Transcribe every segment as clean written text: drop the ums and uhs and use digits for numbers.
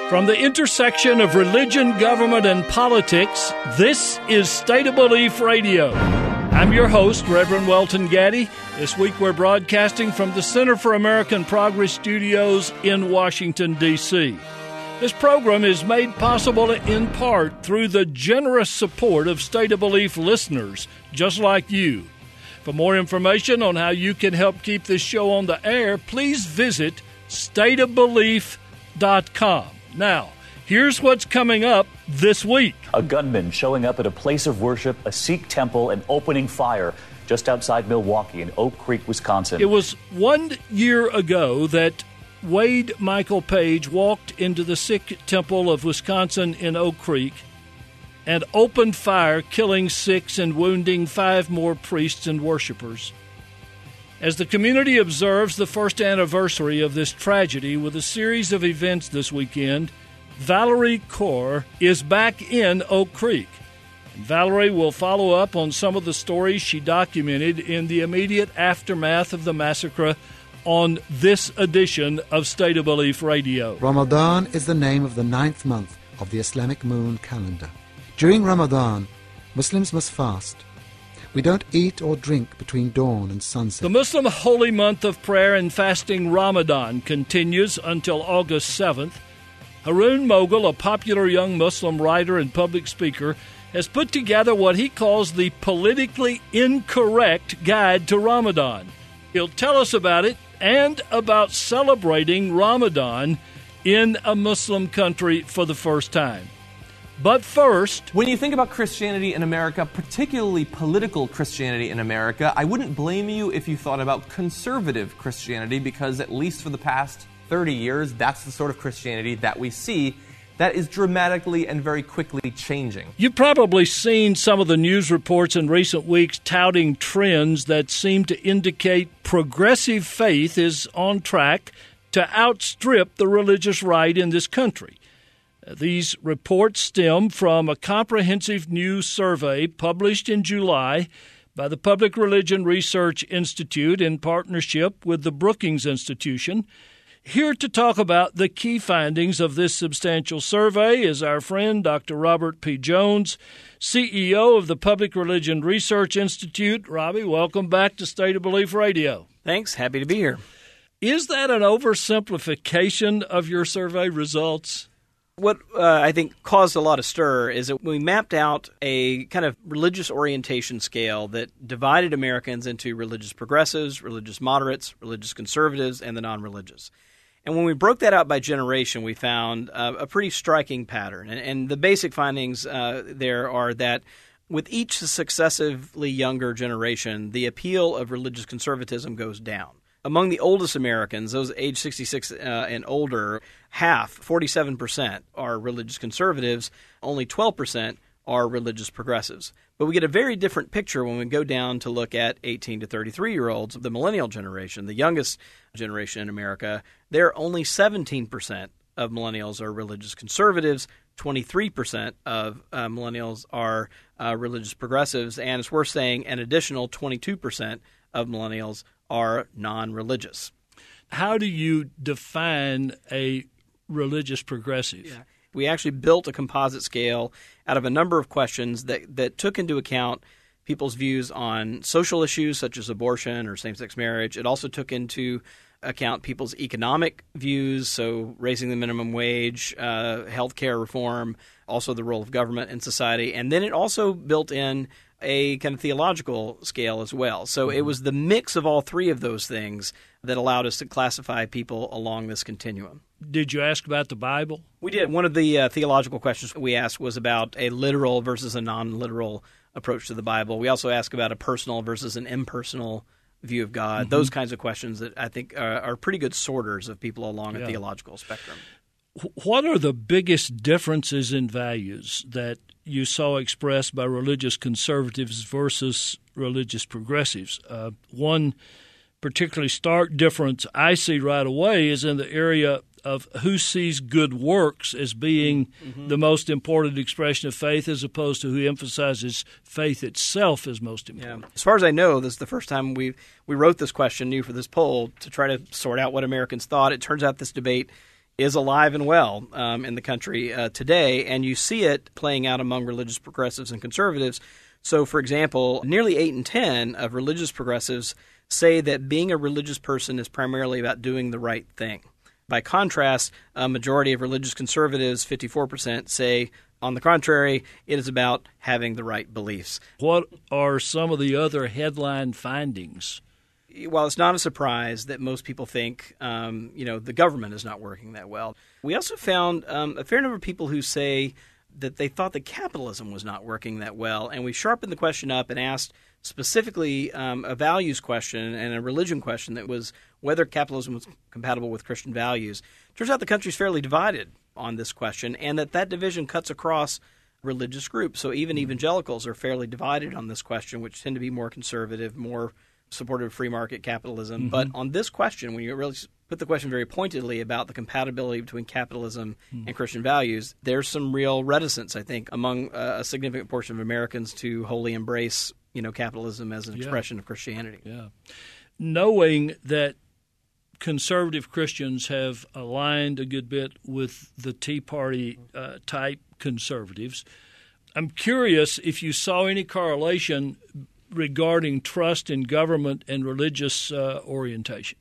From the intersection of religion, government, and politics, this is State of Belief Radio. I'm your host, Reverend Welton Gaddy. This week we're broadcasting from the Center for American Progress Studios in Washington, D.C. This program is made possible in part through the generous support of State of Belief listeners, just like you. For more information on how you can help keep this show on the air, please visit stateofbelief.com. Now, here's what's coming up this week. A gunman showing up at a place of worship, a Sikh temple, and opening fire just outside Milwaukee in Oak Creek, Wisconsin. It was 1 year ago that Wade Michael Page walked into the Sikh temple of Wisconsin in Oak Creek and opened fire, killing 6 and wounding 5 more priests and worshipers. As the community observes the first anniversary of this tragedy with a series of events this weekend, Valerie Kaur is back in Oak Creek. And Valerie will follow up on some of the stories she documented in the immediate aftermath of the massacre on this edition of State of Belief Radio. Ramadan is the name of the 9th month of the Islamic moon calendar. During Ramadan, Muslims must fast. We don't eat or drink between dawn and sunset. The Muslim holy month of prayer and fasting Ramadan continues until August 7th. Harun Mogul, a popular young Muslim writer and public speaker, has put together what he calls the politically incorrect guide to Ramadan. He'll tell us about it and about celebrating Ramadan in a Muslim country for the first time. But first, when you think about Christianity in America, particularly political Christianity in America, I wouldn't blame you if you thought about conservative Christianity, because at least for the past 30 years, that's the sort of Christianity that we see that is dramatically and very quickly changing. You've probably seen some of the news reports in recent weeks touting trends that seem to indicate progressive faith is on track to outstrip the religious right in this country. These reports stem from a comprehensive new survey published in July by the Public Religion Research Institute in partnership with the Brookings Institution. Here to talk about the key findings of this substantial survey is our friend Dr. Robert P. Jones, CEO of the Public Religion Research Institute. Robbie, welcome back to State of Belief Radio. Thanks. Happy to be here. Is that an oversimplification of your survey results? What I think caused a lot of stir is that we mapped out a kind of religious orientation scale that divided Americans into religious progressives, religious moderates, religious conservatives, and the non-religious. And when we broke that out by generation, we found a pretty striking pattern. And the basic findings there are that with each successively younger generation, the appeal of religious conservatism goes down. Among the oldest Americans, those age 66 and older, half, 47%, are religious conservatives. Only 12% are religious progressives. But we get a very different picture when we go down to look at 18 to 33-year-olds, the millennial generation, the youngest generation in America. There, only 17% of millennials are religious conservatives. 23% of millennials are religious progressives. And it's worth saying an additional 22% of millennials are non-religious. How do you define a religious progressive? Yeah. We actually built a composite scale out of a number of questions that took into account people's views on social issues such as abortion or same-sex marriage. It also took into account people's economic views, so raising the minimum wage, healthcare reform, also the role of government in society. And then it also built in a kind of theological scale as well. So it was the mix of all three of those things that allowed us to classify people along this continuum. Did you ask about the Bible? We did. One of the theological questions we asked was about a literal versus a non-literal approach to the Bible. We also asked about a personal versus an impersonal view of God. Mm-hmm. Those kinds of questions that I think are pretty good sorters of people along a theological spectrum. What are the biggest differences in values that you saw expressed by religious conservatives versus religious progressives? One particularly stark difference I see right away is in the area of who sees good works as being the most important expression of faith as opposed to who emphasizes faith itself as most important. Yeah. As far as I know, this is the first time we wrote this question new for this poll to try to sort out what Americans thought. It turns out this debate is alive and well in the country today, and you see it playing out among religious progressives and conservatives. So, for example, nearly 8 in 10 of religious progressives say that being a religious person is primarily about doing the right thing. By contrast, a majority of religious conservatives, 54%, say, on the contrary, it is about having the right beliefs. What are some of the other headline findings? Well, it's not a surprise that most people think, the government is not working that well. We also found a fair number of people who say that they thought that capitalism was not working that well, and we sharpened the question up and asked specifically a values question and a religion question that was whether capitalism was compatible with Christian values. Turns out the country's fairly divided on this question, and that division cuts across religious groups. So even evangelicals are fairly divided on this question, which tend to be more conservative, more supportive of free market capitalism. Mm-hmm. But on this question, when you really put the question very pointedly about the compatibility between capitalism and Christian values, there's some real reticence, I think, among a significant portion of Americans to wholly embrace, capitalism as an expression of Christianity. Yeah. Knowing that conservative Christians have aligned a good bit with the Tea Party type conservatives, I'm curious if you saw any correlation regarding trust in government and religious orientation.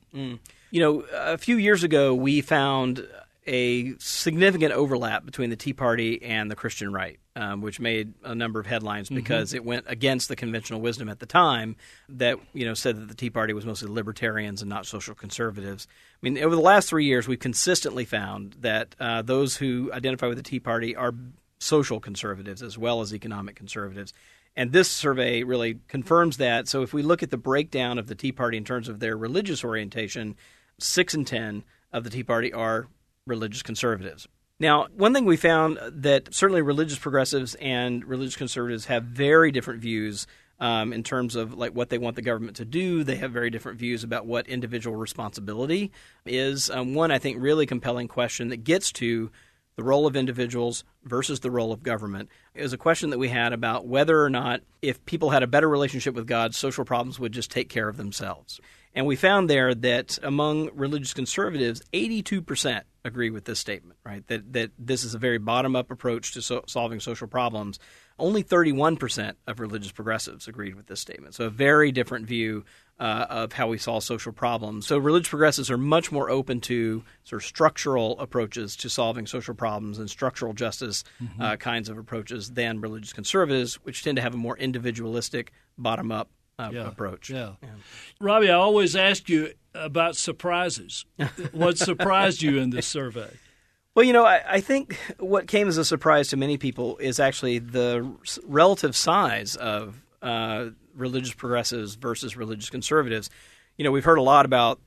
A few years ago, we found a significant overlap between the Tea Party and the Christian right, which made a number of headlines because it went against the conventional wisdom at the time that, said that the Tea Party was mostly libertarians and not social conservatives. I mean, over the last 3 years, we've consistently found that those who identify with the Tea Party are social conservatives as well as economic conservatives. And this survey really confirms that. So if we look at the breakdown of the Tea Party in terms of their religious orientation, 6 in 10 of the Tea Party are religious conservatives. Now, one thing we found that certainly religious progressives and religious conservatives have very different views in terms of like what they want the government to do. They have very different views about what individual responsibility is. One, I think, really compelling question that gets to the role of individuals versus the role of government is a question that we had about whether or not if people had a better relationship with God, social problems would just take care of themselves. And we found there that among religious conservatives, 82% agree with this statement, right? That this is a very bottom-up approach to solving social problems. Only 31% of religious progressives agreed with this statement. So a very different view of how we solve social problems. So religious progressives are much more open to sort of structural approaches to solving social problems and structural justice kinds of approaches than religious conservatives, which tend to have a more individualistic, bottom-up approach. Yeah. Robbie, I always ask you about surprises. What surprised you in this survey? Well, I think what came as a surprise to many people is actually the relative size of religious progressives versus religious conservatives. We've heard a lot about,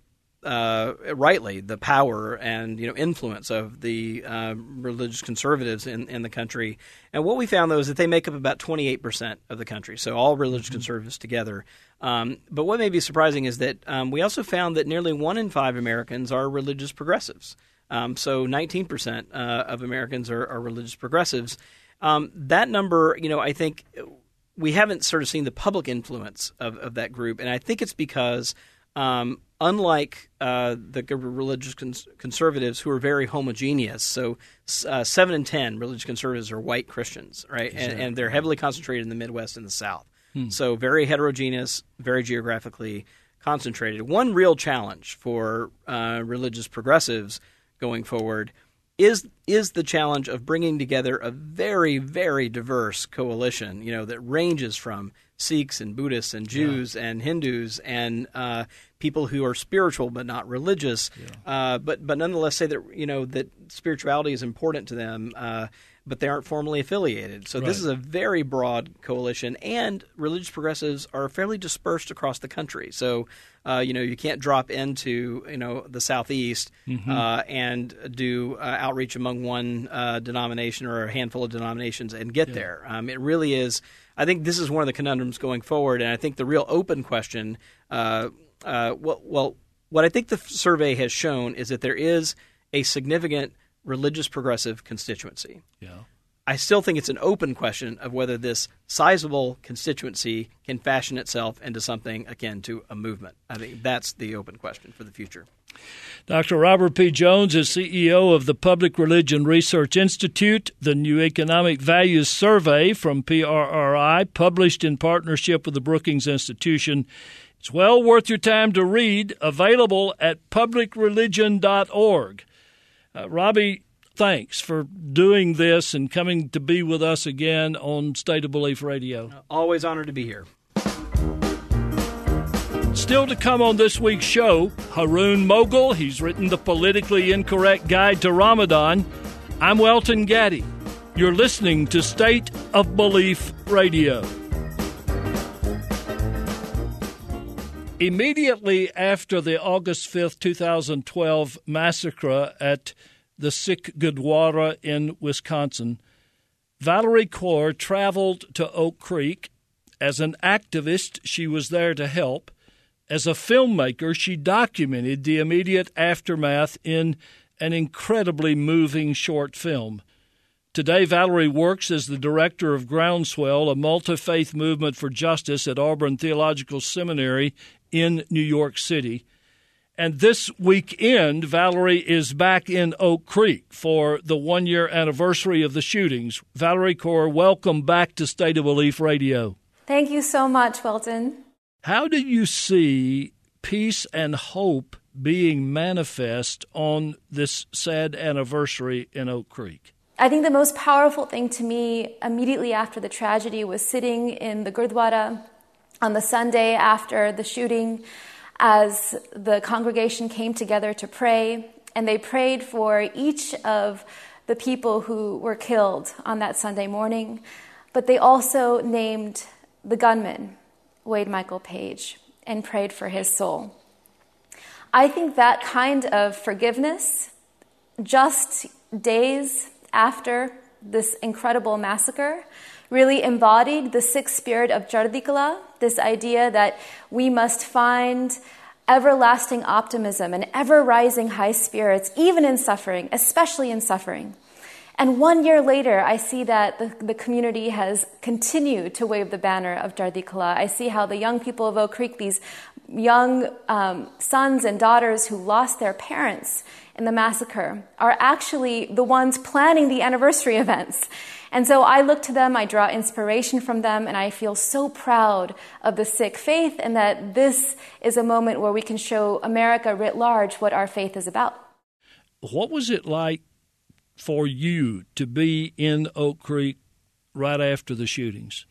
rightly, the power and influence of the religious conservatives in the country. And what we found, though, is that they make up about 28% of the country, so all religious conservatives together. But what may be surprising is that we also found that nearly 1 in 5 Americans are religious progressives. So 19% of Americans are religious progressives. That number, I think we haven't sort of seen the public influence of that group, and I think it's because unlike the religious conservatives who are very homogeneous, so 7 in 10 religious conservatives are white Christians, right? And they're heavily concentrated in the Midwest and the South. So very heterogeneous, very geographically concentrated. One real challenge for religious progressives going forward is the challenge of bringing together a very, very diverse coalition, that ranges from Sikhs and Buddhists and Jews and Hindus and people who are spiritual but not religious, but nonetheless say that that spirituality is important to them, but they aren't formally affiliated. So this is a very broad coalition, and religious progressives are fairly dispersed across the country. So you can't drop into the Southeast and do outreach among one denomination or a handful of denominations and get there. It really is. I think this is one of the conundrums going forward, and I think the real open question. What I think the survey has shown is that there is a significant religious progressive constituency. I still think it's an open question of whether this sizable constituency can fashion itself into something akin to a movement. I think that's the open question for the future. Dr. Robert P. Jones is CEO of the Public Religion Research Institute. The new Economic Values Survey from PRRI, published in partnership with the Brookings Institution. It's well worth your time to read, available at publicreligion.org. Robbie, thanks for doing this and coming to be with us again on State of Belief Radio. Always honored to be here. Still to come on this week's show, Haroon Moghal. He's written The Politically Incorrect Guide to Ramadan. I'm Welton Gaddy. You're listening to State of Belief Radio. Immediately after the August 5th, 2012 massacre at the Sikh Gurdwara in Wisconsin, Valerie Kaur traveled to Oak Creek. As an activist, she was there to help. As a filmmaker, she documented the immediate aftermath in an incredibly moving short film. Today, Valerie works as the director of Groundswell, a multi-faith movement for justice at Auburn Theological Seminary in New York City. And this weekend, Valerie is back in Oak Creek for the one-year anniversary of the shootings. Valerie Kaur, welcome back to State of Belief Radio. Thank you so much, Welton. How do you see peace and hope being manifest on this sad anniversary in Oak Creek? I think the most powerful thing to me immediately after the tragedy was sitting in the Gurdwara on the Sunday after the shooting as the congregation came together to pray, and they prayed for each of the people who were killed on that Sunday morning, but they also named the gunman, Wade Michael Page, and prayed for his soul. I think that kind of forgiveness, just days after this incredible massacre, really embodied the Sikh spirit of Chardi Kala, this idea that we must find everlasting optimism and ever-rising high spirits, even in suffering, especially in suffering. And 1 year later, I see that the community has continued to wave the banner of Chardi Kala. I see how the young people of Oak Creek, these young sons and daughters who lost their parents in the massacre, are actually the ones planning the anniversary events. And so I look to them, I draw inspiration from them, and I feel so proud of the Sikh faith and that this is a moment where we can show America writ large what our faith is about. What was it like for you to be in Oak Creek right after the shootings?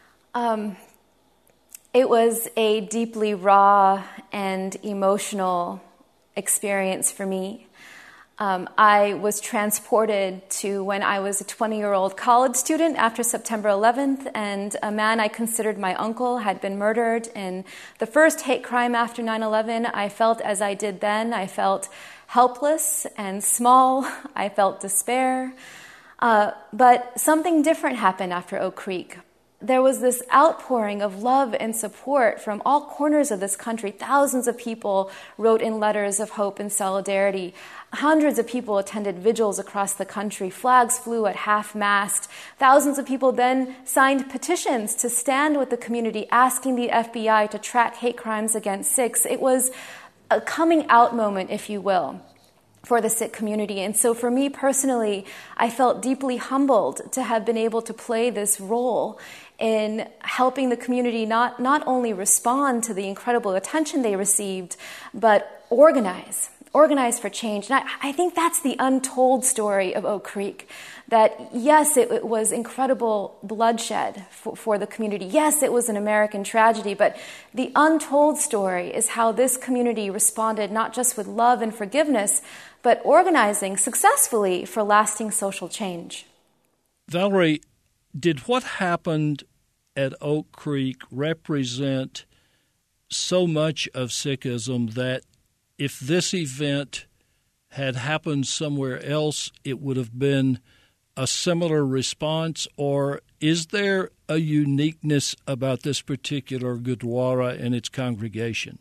It was a deeply raw and emotional experience for me. I was transported to when I was a 20-year-old college student after September 11th, and a man I considered my uncle had been murdered in the first hate crime after 9/11. I felt as I did then. I felt helpless and small. I felt despair. But something different happened after Oak Creek. There was this outpouring of love and support from all corners of this country. Thousands of people wrote in letters of hope and solidarity. Hundreds of people attended vigils across the country. Flags flew at half-mast. Thousands of people then signed petitions to stand with the community, asking the FBI to track hate crimes against Sikhs. It was a coming out moment, if you will, for the Sikh community. And so for me personally, I felt deeply humbled to have been able to play this role in helping the community not only respond to the incredible attention they received, but organize for change. And I think that's the untold story of Oak Creek, that yes, it was incredible bloodshed for the community. Yes, it was an American tragedy, but the untold story is how this community responded not just with love and forgiveness, but organizing successfully for lasting social change. Valerie, did what happened at Oak Creek represent so much of Sikhism that if this event had happened somewhere else, it would have been a similar response? Or is there a uniqueness about this particular Gurdwara and its congregation?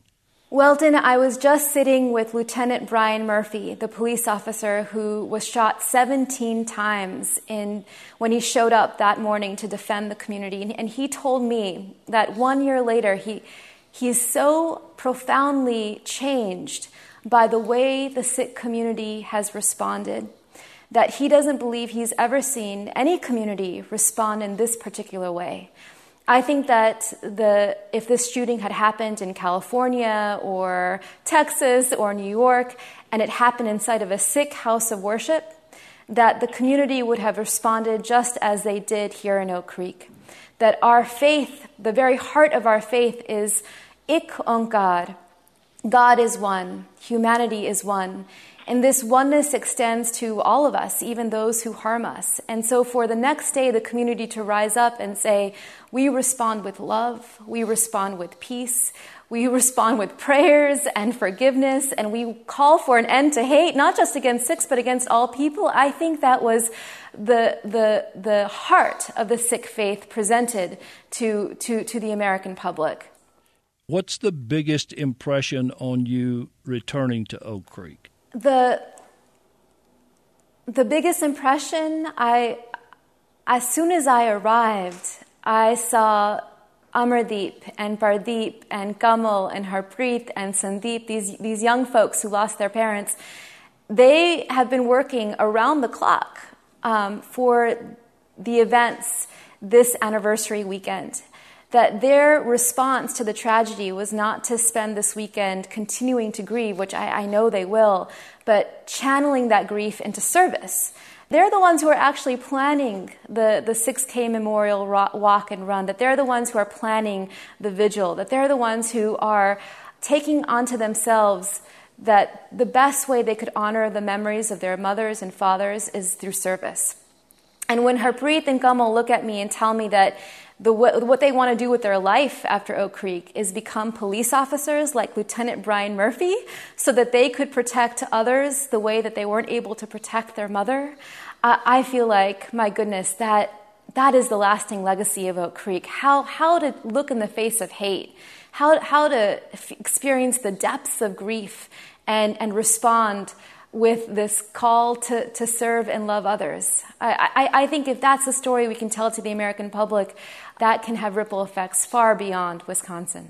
Welton, I was just sitting with Lieutenant Brian Murphy, the police officer who was shot 17 times when he showed up that morning to defend the community. And he told me that 1 year later, he's so profoundly changed by the way the Sikh community has responded that he doesn't believe he's ever seen any community respond in this particular way. I think that if this shooting had happened in California or Texas or New York, and it happened inside of a Sikh house of worship, that the community would have responded just as they did here in Oak Creek. That our faith, the very heart of our faith, is Ik Onkar. God is one. Humanity is one. And this oneness extends to all of us, even those who harm us. And so for the next day, the community to rise up and say, we respond with love, we respond with peace, we respond with prayers and forgiveness, and we call for an end to hate, not just against Sikhs, but against all people. I think that was the heart of the Sikh faith presented to the American public. What's the biggest impression on you returning to Oak Creek? The biggest impression, as soon as I arrived, I saw Amardeep and Pardeep and Kamal and Harpreet and Sandeep, these young folks who lost their parents. They have been working around the clock for the events this anniversary weekend. That their response to the tragedy was not to spend this weekend continuing to grieve, which I know they will, but channeling that grief into service. They're the ones who are actually planning the 6K Memorial Walk and Run, that they're the ones who are planning the vigil, that they're the ones who are taking onto themselves that the best way they could honor the memories of their mothers and fathers is through service. And when Harpreet and Kamal look at me and tell me that what they want to do with their life after Oak Creek is become police officers like Lieutenant Brian Murphy so that they could protect others the way that they weren't able to protect their mother, I feel like, my goodness, that is the lasting legacy of Oak Creek. How to look in the face of hate, how to experience the depths of grief and respond with this call to serve and love others. I think if that's the story we can tell to the American public, that can have ripple effects far beyond Wisconsin.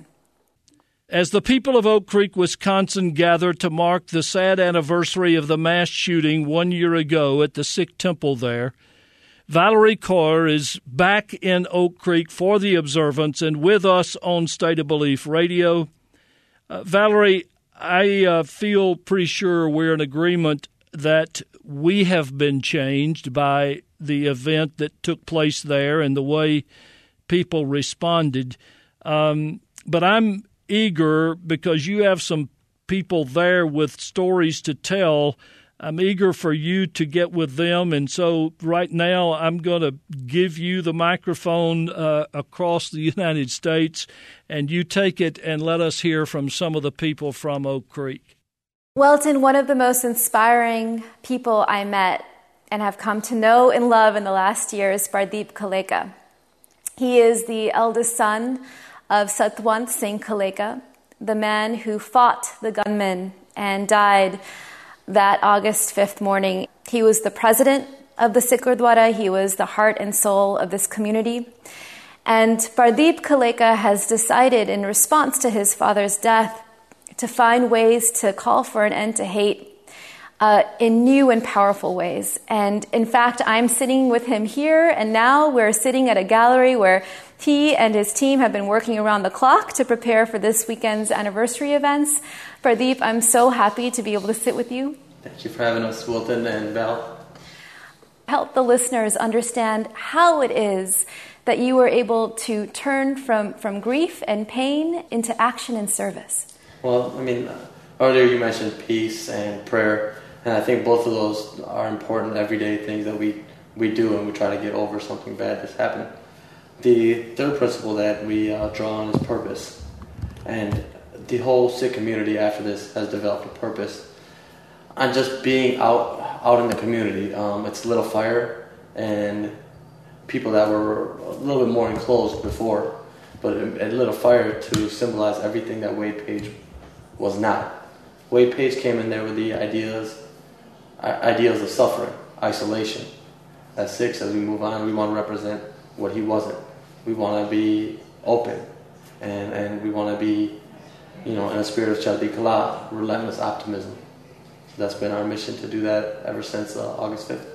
As the people of Oak Creek, Wisconsin gather to mark the sad anniversary of the mass shooting 1 year ago at the Sikh temple there, Valerie Kaur is back in Oak Creek for the observance and with us on State of Belief Radio. Valerie, I feel pretty sure we're in agreement that we have been changed by the event that took place there and the way people responded. But I'm eager, because you have some people there with stories to tell, I'm eager for you to get with them. And so right now I'm going to give you the microphone across the United States, and you take it and let us hear from some of the people from Oak Creek. Welton, one of the most inspiring people I met and have come to know and love in the last year is Pardeep Kaleka. He is the eldest son of Satwant Singh Kaleka, the man who fought the gunmen and died that August 5th morning. He was the president of the Sikh Gurdwara. He was the heart and soul of this community. And Pardeep Kaleka has decided, in response to his father's death, to find ways to call for an end to hate in new and powerful ways. And in fact, I'm sitting with him here, and now we're sitting at a gallery where he and his team have been working around the clock to prepare for this weekend's anniversary events. Pardeep, I'm so happy to be able to sit with you. Thank you for having us, Wilton and Val. Help the listeners understand how it is that you were able to turn from grief and pain into action and service. Well, earlier you mentioned peace and prayer, and I think both of those are important everyday things that we do when we try to get over something bad that's happened. The third principle that we draw on is purpose, and the whole Sikh community after this has developed a purpose on just being out in the community. It's lit a fire, and people that were a little bit more enclosed before, but it lit a fire to symbolize everything that Wade Page was not. Wade Page came in there with the ideas of suffering, isolation. At 6, as we move on, we want to represent what he wasn't. We want to be open, and we want to be, in a spirit of Chardee Kala, relentless optimism. That's been our mission, to do that ever since August 5th.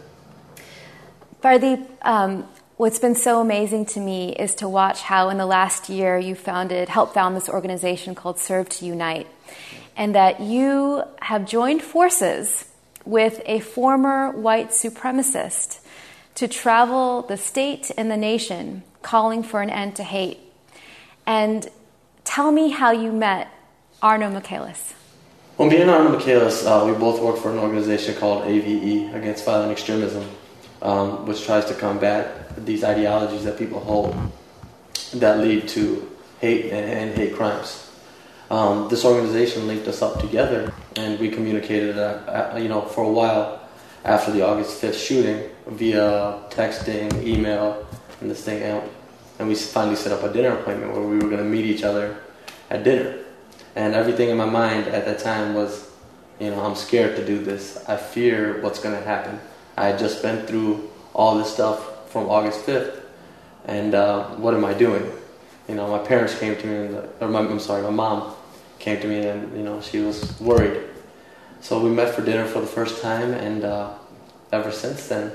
Pardeep, what's been so amazing to me is to watch how in the last year you helped found this organization called Serve to Unite, and that you have joined forces with a former white supremacist to travel the state and the nation calling for an end to hate. And tell me how you met Arno Michaelis. Well, me and Arno Michaelis, we both work for an organization called AVE, Against Violent Extremism, which tries to combat these ideologies that people hold that lead to hate and hate crimes. This organization linked us up together, and we communicated, for a while after the August 5th shooting via texting, email, and this thing out. And we finally set up a dinner appointment where we were going to meet each other at dinner. And everything in my mind at that time was, I'm scared to do this. I fear what's going to happen. I had just been through all this stuff from August 5th, and what am I doing? My parents came to me, my mom came to me, and she was worried. So we met for dinner for the first time, and ever since then,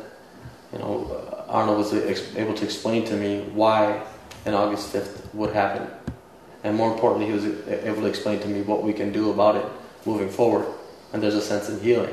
Arno was able to explain to me why an August 5th would happen. And more importantly, he was able to explain to me what we can do about it moving forward. And there's a sense of healing.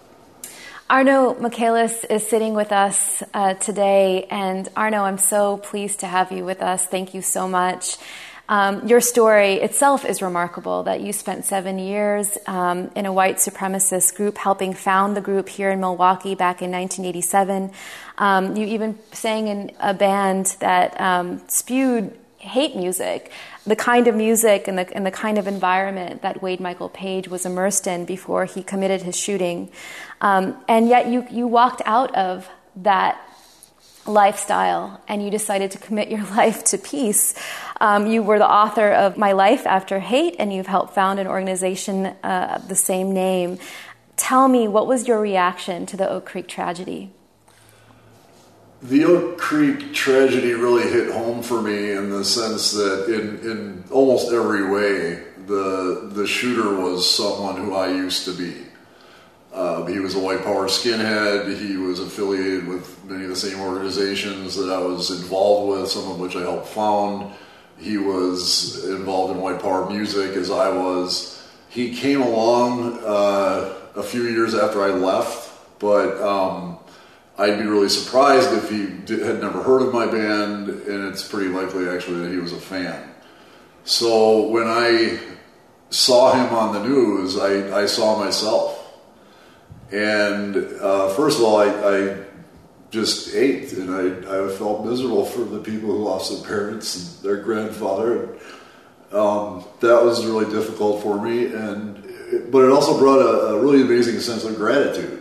Arno Michaelis is sitting with us today. And Arno, I'm so pleased to have you with us. Thank you so much. Your story itself is remarkable, that you spent 7 years in a white supremacist group, helping found the group here in Milwaukee back in 1987. You even sang in a band that spewed hate music, the kind of music and the kind of environment that Wade Michael Page was immersed in before he committed his shooting. And yet you walked out of that lifestyle and you decided to commit your life to peace. You were the author of My Life After Hate, and you've helped found an organization of the same name. Tell me, what was your reaction to the Oak Creek tragedy? The Oak Creek tragedy really hit home for me in the sense that in almost every way, the shooter was someone who I used to be. He was a white power skinhead. He was affiliated with many of the same organizations that I was involved with, some of which I helped found. He was involved in white power music as I was. He came along a few years after I left, but I'd be really surprised if he had never heard of my band, and it's pretty likely actually that he was a fan. So when I saw him on the news, I saw myself. And first of all, I just ached, and I felt miserable for the people who lost their parents and their grandfather. That was really difficult for me, but it also brought a really amazing sense of gratitude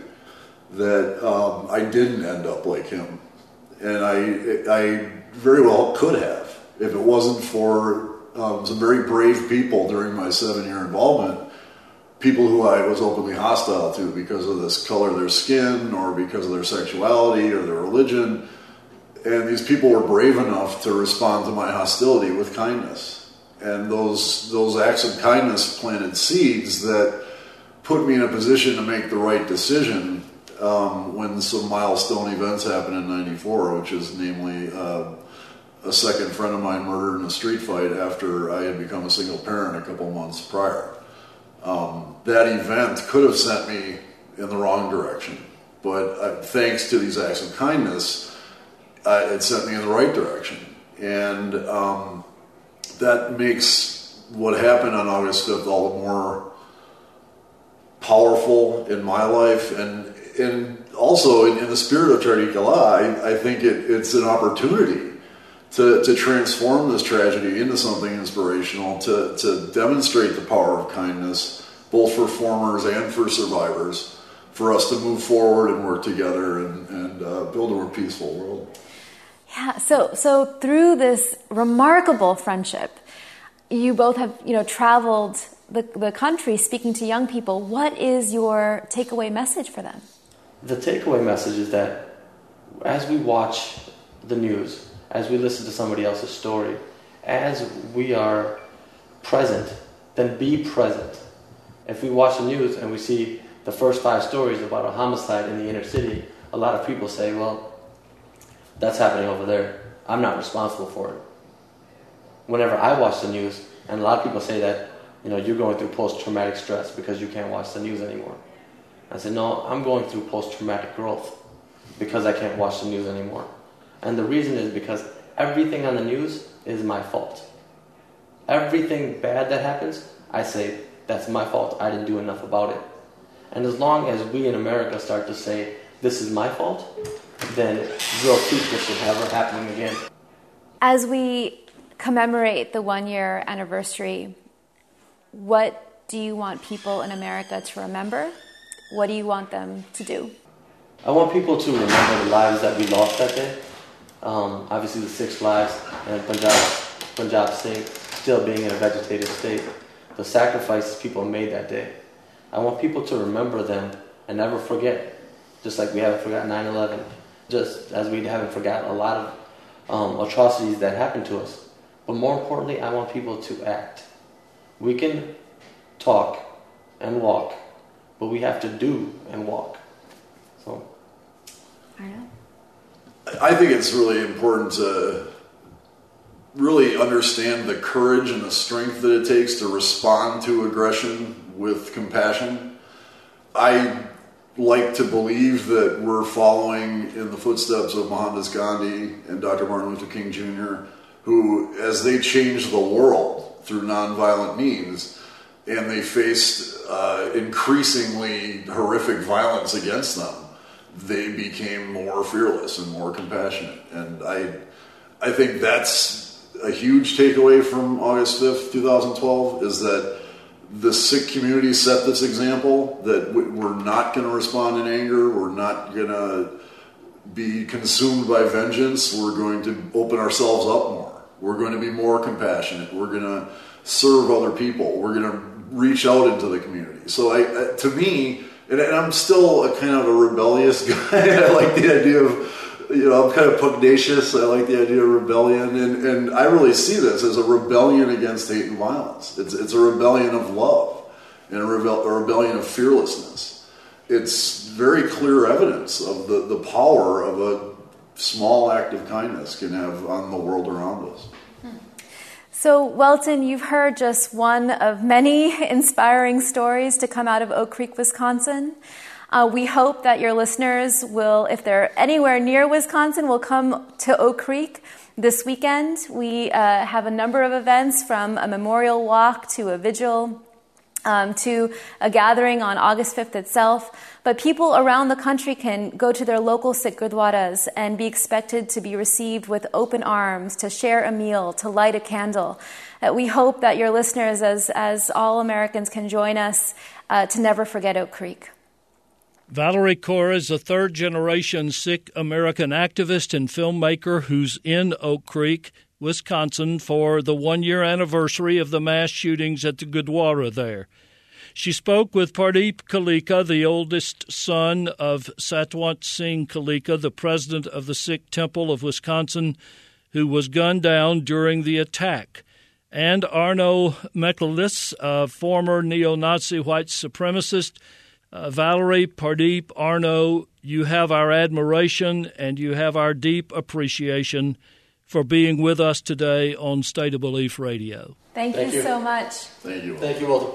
that I didn't end up like him. And I very well could have, if it wasn't for some very brave people during my 7-year involvement, people who I was openly hostile to because of this color of their skin or because of their sexuality or their religion. And these people were brave enough to respond to my hostility with kindness. And those acts of kindness planted seeds that put me in a position to make the right decision when some milestone events happened in '94, which is namely a second friend of mine murdered in a street fight after I had become a single parent a couple months prior. That event could have sent me in the wrong direction, but thanks to these acts of kindness, it sent me in the right direction. And that makes what happened on August 5th all the more powerful in my life, and also in the spirit of Chardee Kala, I think it's an opportunity to transform this tragedy into something inspirational, to demonstrate the power of kindness, both for formers and for survivors, for us to move forward and work together and build a more peaceful world. Yeah, so through this remarkable friendship, you both have traveled the country, speaking to young people, what is your takeaway message for them? The takeaway message is that as we watch the news, as we listen to somebody else's story, as we are present, then be present. If we watch the news and we see the first 5 stories about a homicide in the inner city, a lot of people say, well, that's happening over there. I'm not responsible for it. Whenever I watch the news, and a lot of people say that, you're going through post-traumatic stress because you can't watch the news anymore. I said, no, I'm going through post-traumatic growth because I can't watch the news anymore. And the reason is because everything on the news is my fault. Everything bad that happens, I say, that's my fault. I didn't do enough about it. And as long as we in America start to say, this is my fault, then we'll keep this from ever happening again. As we commemorate the 1-year anniversary, what do you want people in America to remember? What do you want them to do? I want people to remember the lives that we lost that day. Obviously the 6 lives and Punjab state still being in a vegetative state. The sacrifices people made that day. I want people to remember them and never forget. Just like we haven't forgotten 9/11. Just as we haven't forgotten a lot of atrocities that happened to us. But more importantly, I want people to act. We can talk and walk, but we have to do and walk. So, I think it's really important to really understand the courage and the strength that it takes to respond to aggression with compassion. I like to believe that we're following in the footsteps of Mohandas Gandhi and Dr. Martin Luther King Jr., who, as they changed the world through nonviolent means, and they faced increasingly horrific violence against them, they became more fearless and more compassionate. And I think that's a huge takeaway from August 5th, 2012, is that the Sikh community set this example that we're not going to respond in anger, we're not going to be consumed by vengeance, we're going to open ourselves up more, we're going to be more compassionate, we're going to serve other people, we're going to reach out into the community. So to me, and I'm still a kind of a rebellious guy, I like the idea of, I'm kind of pugnacious. I like the idea of rebellion, and I really see this as a rebellion against hate and violence. It's a rebellion of love and a rebellion of fearlessness. It's very clear evidence of the power of a small act of kindness can have on the world around us. So, Welton, you've heard just one of many inspiring stories to come out of Oak Creek, Wisconsin. We hope that your listeners will, if they're anywhere near Wisconsin, will come to Oak Creek this weekend. We have a number of events, from a memorial walk to a vigil to a gathering on August 5th itself. But people around the country can go to their local Sikh gurdwaras and be expected to be received with open arms, to share a meal, to light a candle. We hope that your listeners, as all Americans, can join us to never forget Oak Creek. Valerie Kaur is a third-generation Sikh American activist and filmmaker who's in Oak Creek, Wisconsin, for the 1-year anniversary of the mass shootings at the Gurdwara there. She spoke with Pardeep Kalika, the oldest son of Satwant Singh Kalika, the president of the Sikh Temple of Wisconsin, who was gunned down during the attack, and Arno Meklis, a former neo-Nazi white supremacist. Valerie, Pardeep, Arno, you have our admiration and you have our deep appreciation for being with us today on State of Belief Radio. Thank you so much. Thank you. Thank you, Walter.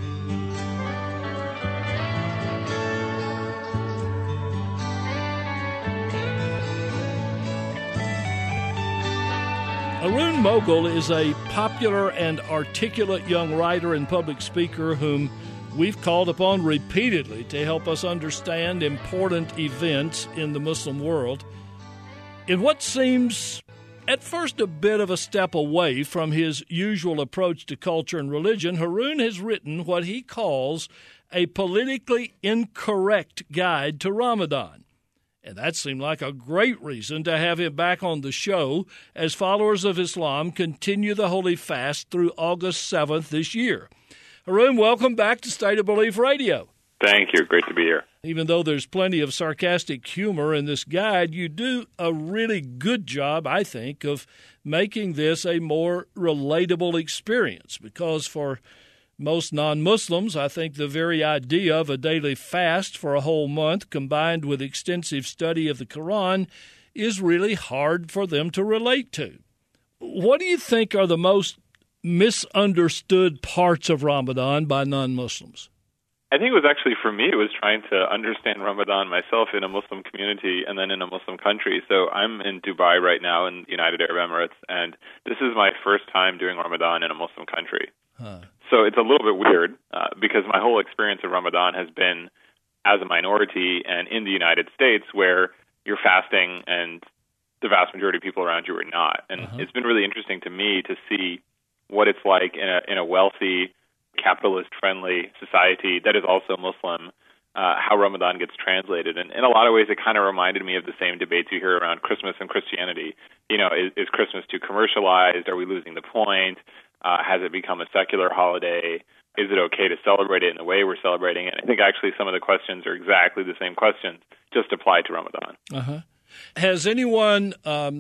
Arun Mogul is a popular and articulate young writer and public speaker whom we've called upon repeatedly to help us understand important events in the Muslim world. In what seems at first a bit of a step away from his usual approach to culture and religion, Harun has written what he calls a politically incorrect guide to Ramadan. And that seemed like a great reason to have him back on the show as followers of Islam continue the Holy Fast through August 7th this year. Haroon, welcome back to State of Belief Radio. Thank you. Great to be here. Even though there's plenty of sarcastic humor in this guide, you do a really good job, I think, of making this a more relatable experience, because for most non-Muslims, I think the very idea of a daily fast for a whole month combined with extensive study of the Quran is really hard for them to relate to. What do you think are the most misunderstood parts of Ramadan by non-Muslims? I think it was actually, for me, it was trying to understand Ramadan myself in a Muslim community and then in a Muslim country. So I'm in Dubai right now in the United Arab Emirates, and this is my first time doing Ramadan in a Muslim country. So it's a little bit weird because my whole experience of Ramadan has been as a minority and in the United States, where you're fasting and the vast majority of people around you are not. And it's been really interesting to me to see what it's like in a wealthy, capitalist-friendly society that is also Muslim, how Ramadan gets translated. And in a lot of ways, it kind of reminded me of the same debates you hear around Christmas and Christianity. You know, is Christmas too commercialized? Are we losing the point? Has it become a secular holiday? Is it okay to celebrate it in the way we're celebrating it? I think actually some of the questions are exactly the same questions, just applied to Ramadan. Has anyone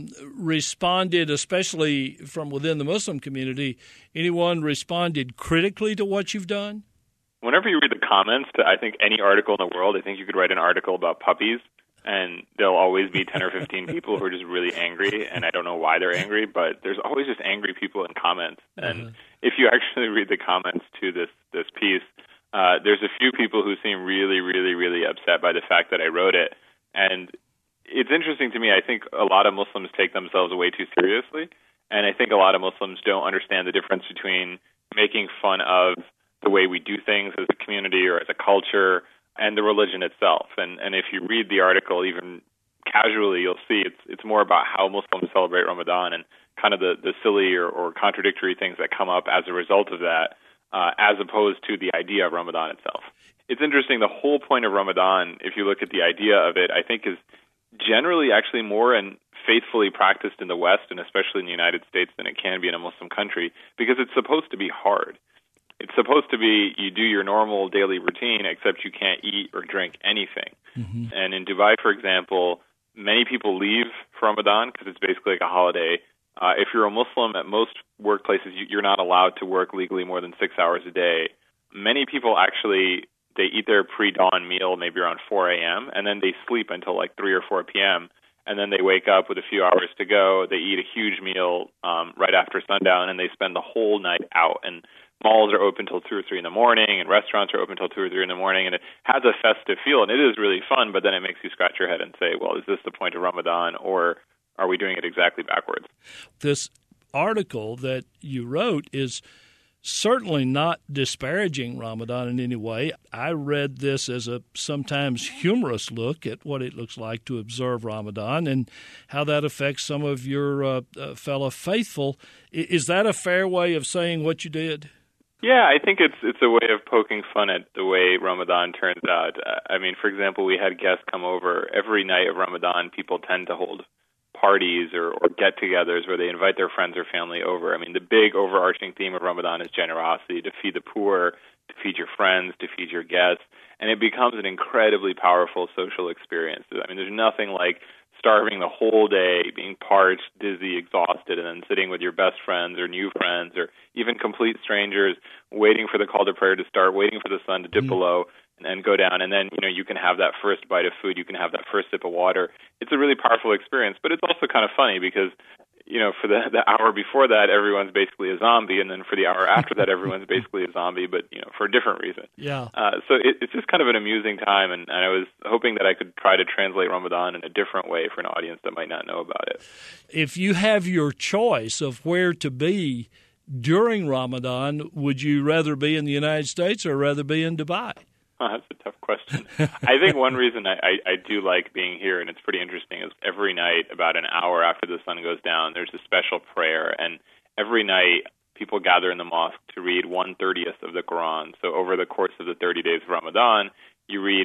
responded, especially from within the Muslim community, anyone responded critically to what you've done? Whenever you read the comments to, I think, any article in the world, I think you could write an article about puppies, and there'll always be 10 or 15 people who are just really angry, and I don't know why they're angry, but there's always just angry people in comments. And if you actually read the comments to this piece, there's a few people who seem really, really, really upset by the fact that I wrote it. And it's interesting to me. I think a lot of Muslims take themselves way too seriously, and I think a lot of Muslims don't understand the difference between making fun of the way we do things as a community or as a culture and the religion itself. And if you read the article even casually, you'll see it's more about how Muslims celebrate Ramadan and kind of the silly or contradictory things that come up as a result of that, as opposed to the idea of Ramadan itself. It's interesting, the whole point of Ramadan, if you look at the idea of it, I think is generally actually more and faithfully practiced in the West, and especially in the United States, than it can be in a Muslim country, because it's supposed to be hard. It's supposed to be you do your normal daily routine, except you can't eat or drink anything. And in Dubai, for example, many people leave for Ramadan because it's basically like a holiday. If you're a Muslim, at most workplaces, you're not allowed to work legally more than 6 hours a day. Many people actually, they eat their pre-dawn meal maybe around 4 a.m., and then they sleep until like 3 or 4 p.m., and then they wake up with a few hours to go. They eat a huge meal right after sundown, and they spend the whole night out. And malls are open till 2 or 3 in the morning, and restaurants are open till 2 or 3 in the morning, and it has a festive feel, and it is really fun, but then it makes you scratch your head and say, well, is this the point of Ramadan, or are we doing it exactly backwards? This article that you wrote is certainly not disparaging Ramadan in any way. I read this as a sometimes humorous look at what it looks like to observe Ramadan and how that affects some of your fellow faithful. Is that a fair way of saying what you did? Yeah, I think it's a way of poking fun at the way Ramadan turns out. I mean, for example, we had guests come over. Every night of Ramadan, people tend to hold parties or get-togethers where they invite their friends or family over. I mean, the big overarching theme of Ramadan is generosity, to feed the poor, to feed your friends, to feed your guests, and it becomes an incredibly powerful social experience. I mean, there's nothing like starving the whole day, being parched, dizzy, exhausted, and then sitting with your best friends or new friends or even complete strangers, waiting for the call to prayer to start, waiting for the sun to dip below and go down, and then you can have that first bite of food, you can have that first sip of water. It's a really powerful experience, but it's also kind of funny because for the hour before that, everyone's basically a zombie, and then for the hour after that, everyone's basically a zombie, but for a different reason. Yeah. So it's just kind of an amusing time, and I was hoping that I could try to translate Ramadan in a different way for an audience that might not know about it. If you have your choice of where to be during Ramadan, would you rather be in the United States or rather be in Dubai? That's a tough question. I think one reason I do like being here, and it's pretty interesting, is every night, about an hour after the sun goes down, there's a special prayer. And every night, people gather in the mosque to read 1/30 of the Quran. So over the course of the 30 days of Ramadan, you read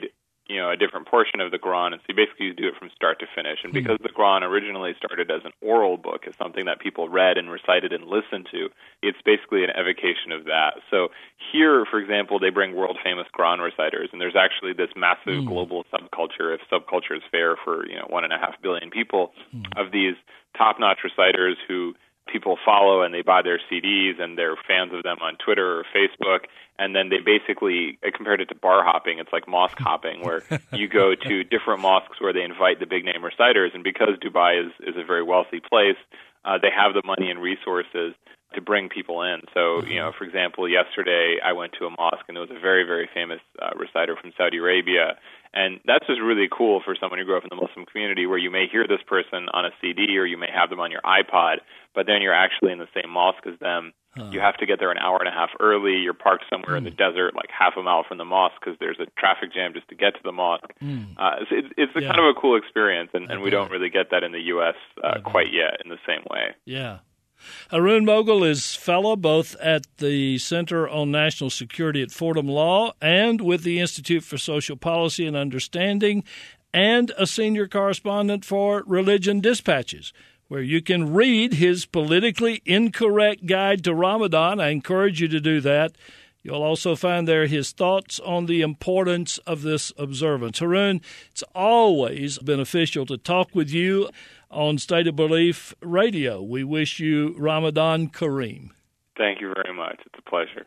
a different portion of the Quran, and so you basically do it from start to finish. And because the Quran originally started as an oral book, as something that people read and recited and listened to, it's basically an evocation of that. So here, for example, they bring world-famous Quran reciters, and there's actually this massive global subculture, if subculture is fair for 1.5 billion people, of these top-notch reciters who people follow, and they buy their CDs, and they're fans of them on Twitter or Facebook. And then they basically, I compared it to bar hopping. It's like mosque hopping, where you go to different mosques where they invite the big-name reciters. And because Dubai is a very wealthy place, they have the money and resources to bring people in. So, for example, yesterday I went to a mosque, and it was a very, very famous reciter from Saudi Arabia. And that's just really cool for someone who grew up in the Muslim community, where you may hear this person on a CD or you may have them on your iPod, but then you're actually in the same mosque as them. You have to get there an hour and a half early. You're parked somewhere in the desert, like half a mile from the mosque, because there's a traffic jam just to get to the mosque. It's a kind of a cool experience, and we don't really get that in the U.S. Quite yet in the same way. Yeah. Haroon Moghal is fellow both at the Center on National Security at Fordham Law and with the Institute for Social Policy and Understanding, and a senior correspondent for Religion Dispatches, where you can read his politically incorrect guide to Ramadan. I encourage you to do that. You'll also find there his thoughts on the importance of this observance. Haroon, it's always beneficial to talk with you on State of Belief Radio. We wish you Ramadan Kareem. Thank you very much. It's a pleasure.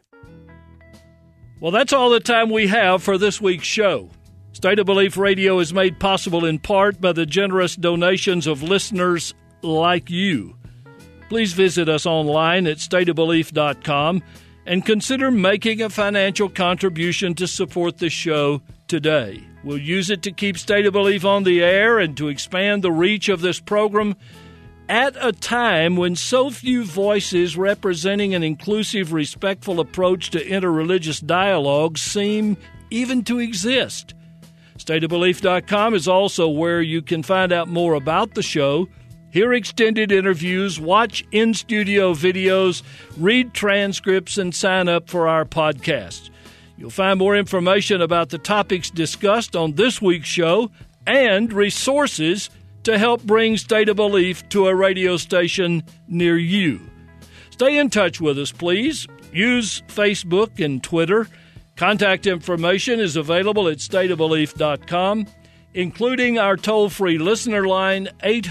Well, that's all the time we have for this week's show. State of Belief Radio is made possible in part by the generous donations of listeners like you. Please visit us online at stateofbelief.com and consider making a financial contribution to support the show today. We'll use it to keep State of Belief on the air and to expand the reach of this program at a time when so few voices representing an inclusive, respectful approach to interreligious dialogue seem even to exist. StateofBelief.com is also where you can find out more about the show, hear extended interviews, watch in-studio videos, read transcripts, and sign up for our podcasts. You'll find more information about the topics discussed on this week's show and resources to help bring State of Belief to a radio station near you. Stay in touch with us, please. Use Facebook and Twitter. Contact information is available at stateofbelief.com, including our toll-free listener line,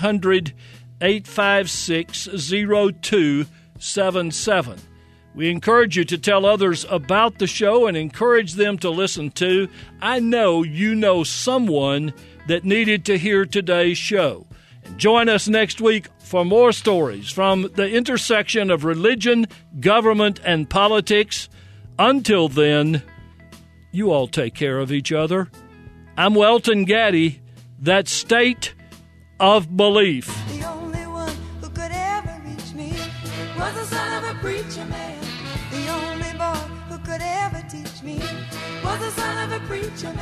800-856-0277. We encourage you to tell others about the show and encourage them to listen too. I know you know someone that needed to hear today's show. And join us next week for more stories from the intersection of religion, government, and politics. Until then, you all take care of each other. I'm Welton Gaddy. That's State of Belief. The only one who could ever reach me was the son of a preacher man. The only boy who could ever teach me was the son of a preacher man.